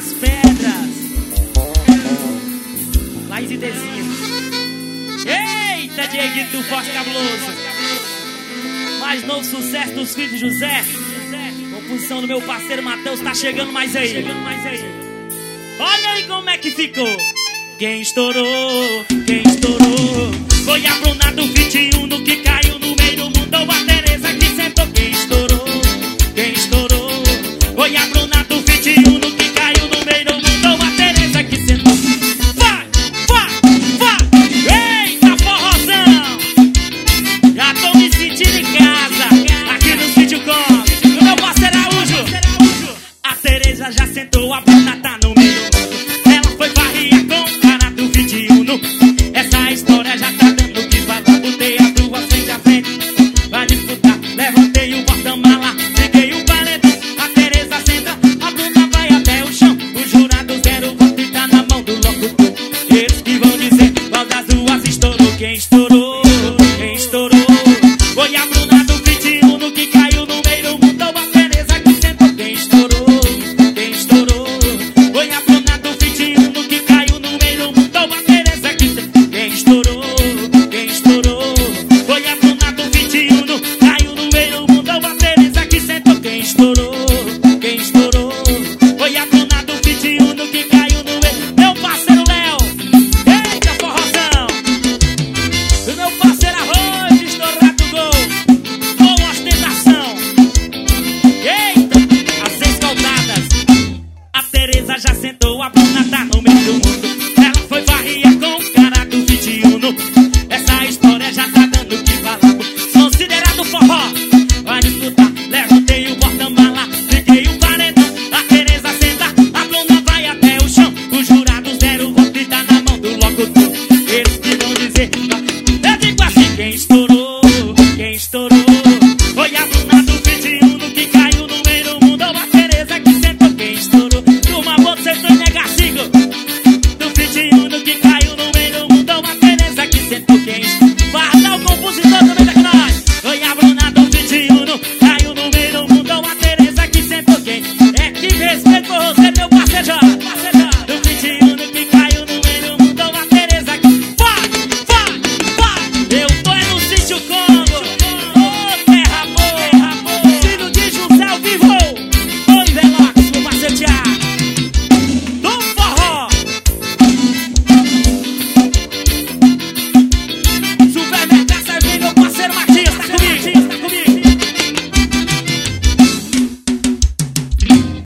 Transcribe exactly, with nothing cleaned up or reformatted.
das Pedras. Laís e Dezinho. Eita, Dieguito Forte Cabuloso. Mais novo sucesso dos filhos de José. Composição do meu parceiro Matheus. Tá chegando mais aí. Olha aí como é que ficou. Quem estourou, quem estourou foi a Bruna do vinte e um, no que caiu no meio do mundo. Ou a Tereza que sentou. Quem estourou, quem estourou foi a Bruna do vinte e um, no que caiu no meio do mundo. Ou a Tereza que sentou. Vai, vai, vai. Eita, forrozão. Já tô me sentindo em casa, aqui no Sítio Com, do meu parceiro Araújo. A Tereza já sentou, a Bruna tá no meio do mundo. Ela foi varria com o cara do vinte e um. Essa história já tá dando o que falar. Botei as duas frente a frente pra disputar. Levantei o porta-mala, liguei o paredão. A Tereza senta, a Bruna vai até o chão. O jurado zero voto e tá na mão do locutor. Eles que vão dizer qual das duas estourou. Quem estourou, quem estourou foi a Bruna do vinte e um, no que caiu no meio do mundo. A Tereza que sentou. Quem estourou, quem estourou foi a Bruna do vinte e um, no que caiu no meio do mundo. A Tereza que sentou. Quem estourou, quem estourou foi a Bruna do vinte e um, no caiu no meio do mundo. A Tereza que sentou. Quem estourou, quem estourou foi a Bruna do vinte e um, no que caiu no meio. Meu parceiro Léo, eita forrozão. O meu parceiro Arroz, estourado do gol, com ostentação. Eita, as escaldadas. A Tereza já sentou, a Bruna tá no meio do mundo.